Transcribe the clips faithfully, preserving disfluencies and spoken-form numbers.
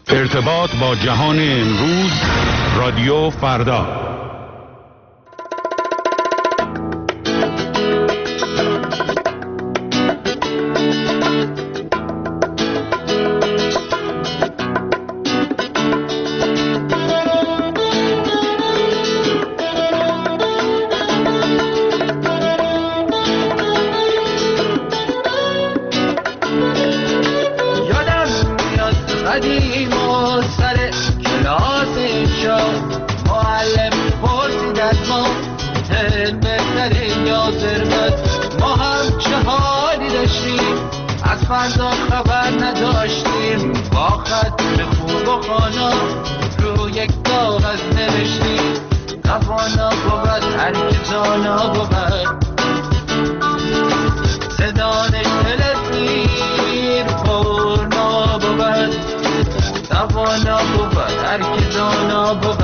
ارتباط با جهان امروز، رادیو فردا. فردا خبر نداشتیم، با خط خوب و خانا رو یک کاغذ نوشتیم. توانا بود هر که دانا بود، صدانش تلفیر پرنا بود. توانا بود هر که دانا بود،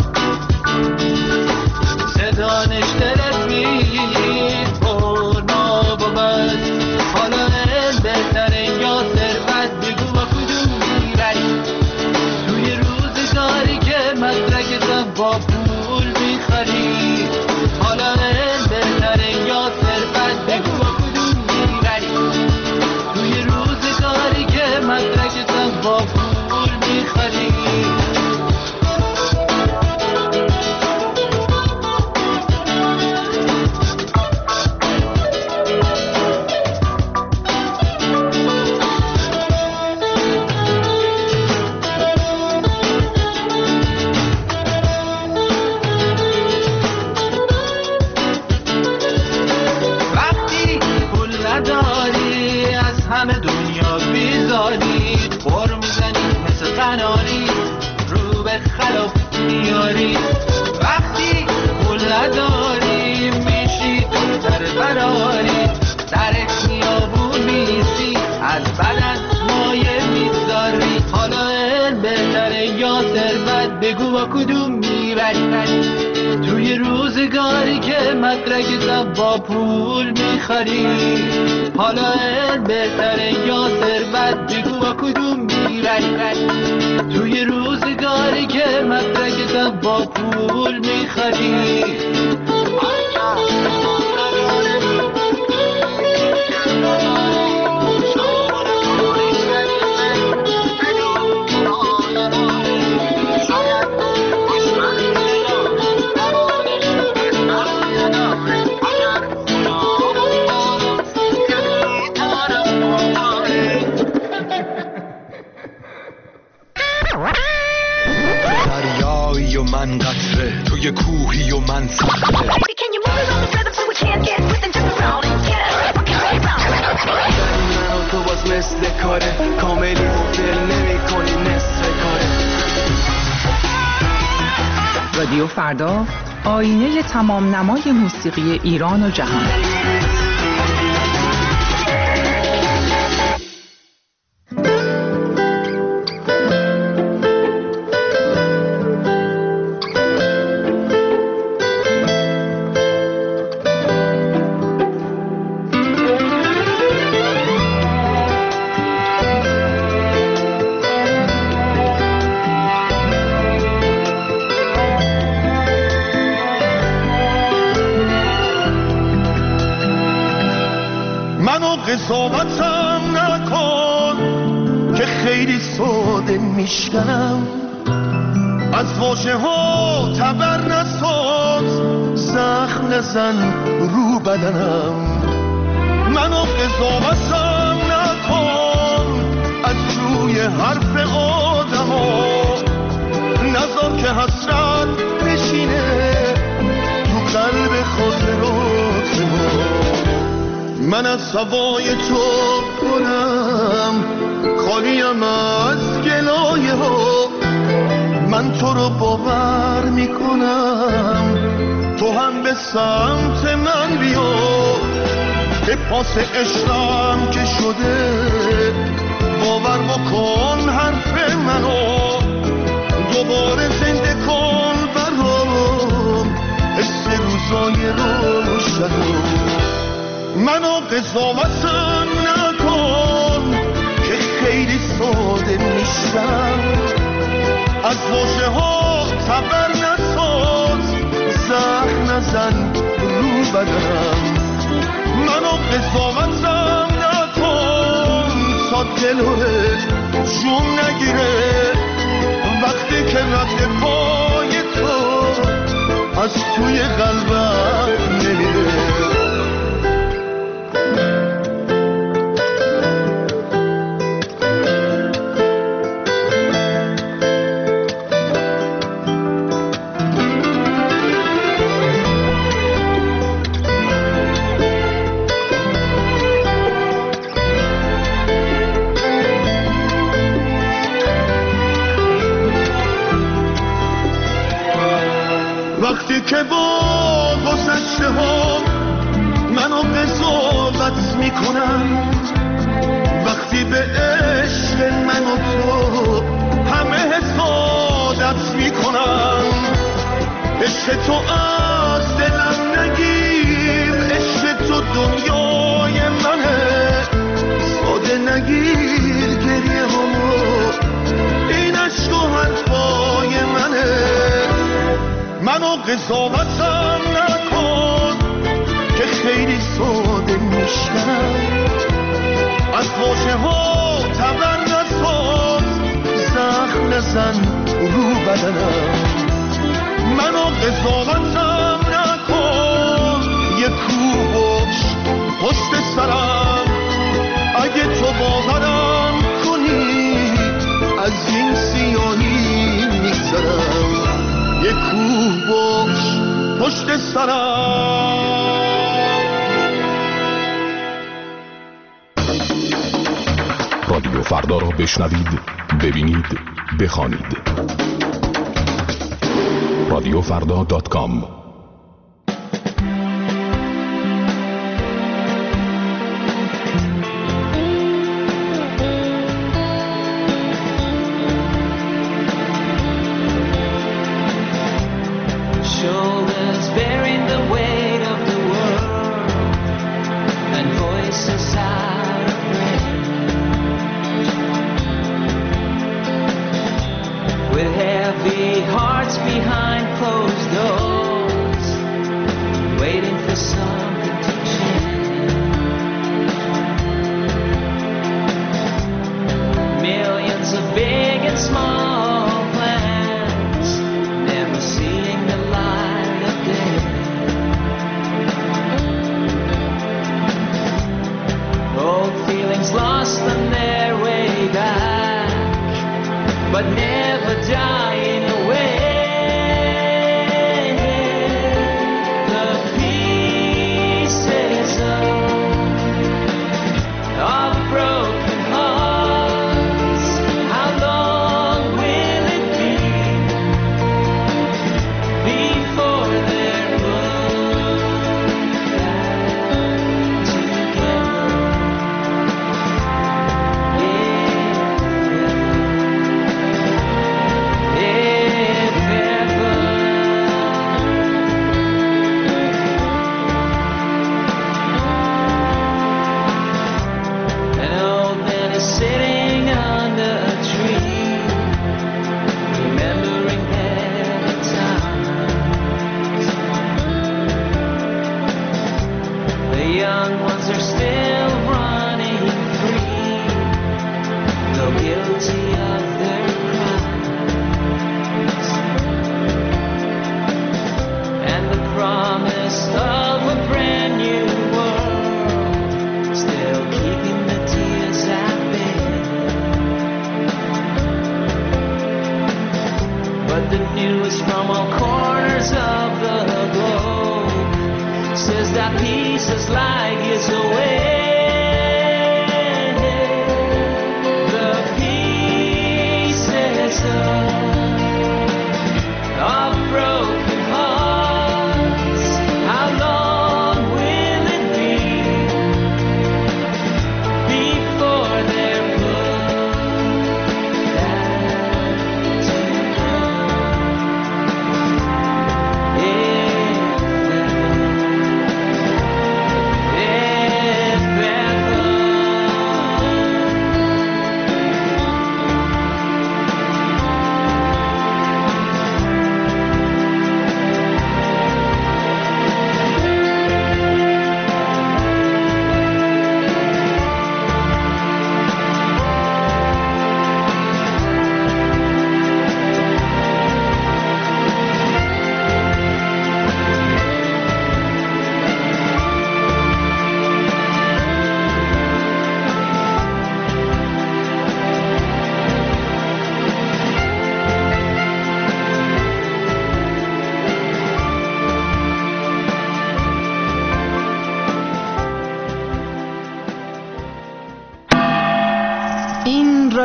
صدانش تلفیر پرنا بود. حالا بهتره یا ثروت، بگو با کدوم میبری؟ توی روزگاری که مدرکتم با پول میخری. حالا بهتره یا ثروت، بگو با کدوم میبری؟ توی روزگاری که مدرکتم با پول میخری. همه دنیا بیزاری، بر میزنی مثل قناری، رو به خلاف میاری. وقتی پول نداری میشی تو در براری، در خیابون میسی از بدن مایه میذاری. حالا این بهتره یا ثروت، بگو با کدوم میبری؟ توی روزگاری که مدرکتم با پول میخری. حالا این بهتره یا ثروت، بگو با کدوم میبری؟ توی روزگاری که مدرکتم با پول میخری. دریایی و من قطره، توی کوهی و من صخره. من و تو باز مثل کاره، کاملی و دل نمی کنی نصف کاره. رادیو فردا، آینه تمام نمای موسیقی ایران و جهان. قضاوتم نکن که خیلی ساده میشکنم، از واژه ها تبر نساز، زخم نزن رو بدنم. منو قضاوتم نکن از روی حرف آدم ها، نذار که حسرت بشینه تو قلب خاطرات ما. من از هوای تو کنم، خالیم از گلایه ها. من تو رو باور میکنم، تو هم به سمت من بیا. به پاس عشقم که شده، باور بکن حرف منو. دوباره زنده کن برام حس روزای روشنو. منو قضاوتم نکن که خیلی ساده میشم، از واژه ها تبر نساز، زخم نزن رو بدنم، منو قضاوتم نکن تا دلت جون نگیره. وقتی که رد پای تو از توی قلبم نمیره. وقتی که با گذشته ها منو قضاوت میکنن، وقتی به عشق من و تو همه حسادت میکنن، عشق تو از دلم نگیر، عشق تو دنیای منه، ساده نگیر گریه همو، این عشق و حرفای منه. منو قضاوتم نکن که خیلی ساده میشنم، از واژه ها تبر نساز، زخم نزن رو بدنم. منو قضاوتم نکن، یه کوبش پشت سرم، اگه تو باورم کنی از این سیاهی میگذرم. یک کوه باش پشت سرم. رادیو فردا را بشنوید، ببینید، بخوانید. رادیو فردا دات کام.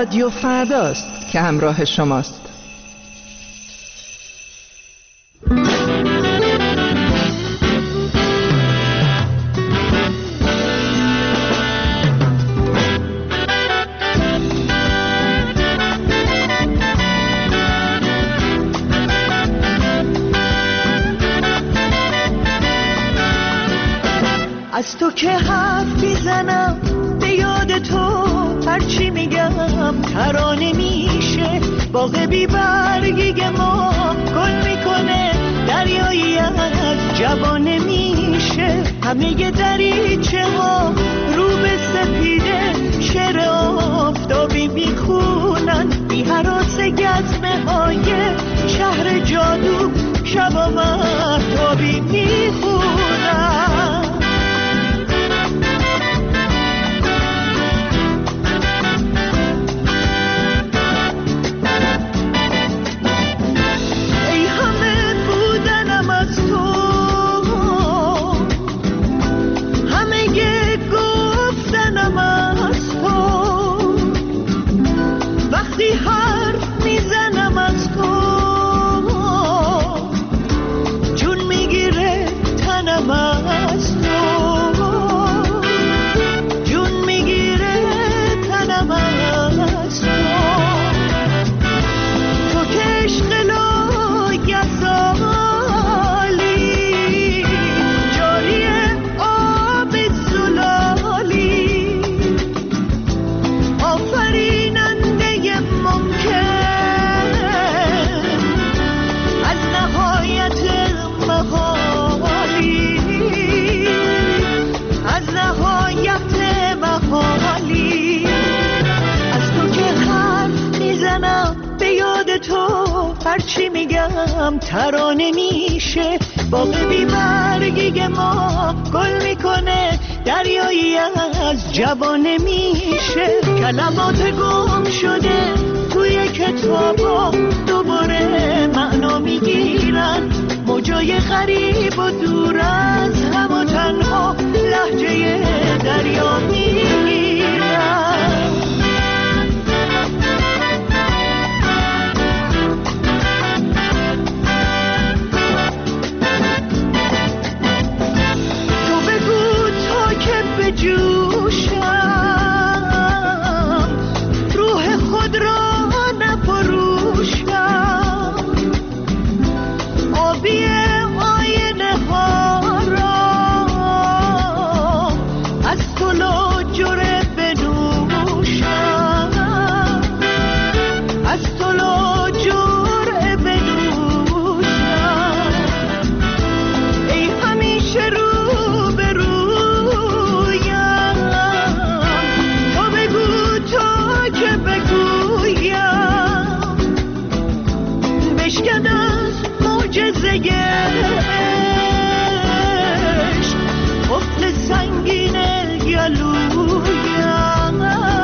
رادیو فرداست که همراه شماست. از تو که حرف میزنم به یاد تو هرچی میگم ترانه میشه. باغ بی برگی ما گل میکنه، دریایی از جوانه میشه. همه دریچه ها رو به سپیده شعر آفتابی میخونن، بی هراس گزمه های شهر جادو شبا مهتابی میخونن. هرچی میگم ترانه میشه. باغ بی برگی ما گل میکنه، دریایی از جوانه میشه. کلمات گم شده توی کتابا دوباره معنا میگیرن، موجای غریب و دور از هم و تنها لهجه دریا میگیرن. جوشم روح خود را نفروشم، آبی آینه ها را از تو لاجره بنوشم، از تو لاجره بنوشم. ای همیشه رو به رو بشکن از معجزه‌اش قفل سنگین گلویم،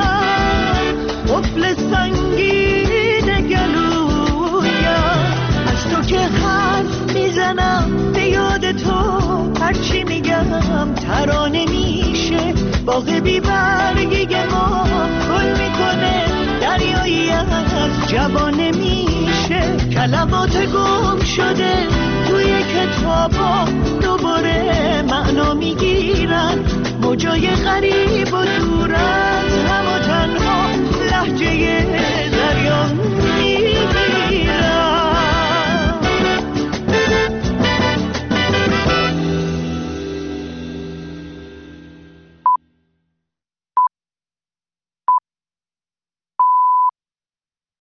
قفل سنگین گلویم. از تو که حرف میزنم به یاد تو هرچی میگم ترانه میشه. باغ بی برگی ما گل میکنه، دریایی از جوانه میشه. کلمات گم شده توی کتابا دوباره معنا میگیرن، موجای غریب و دور از هم و تنها لهجه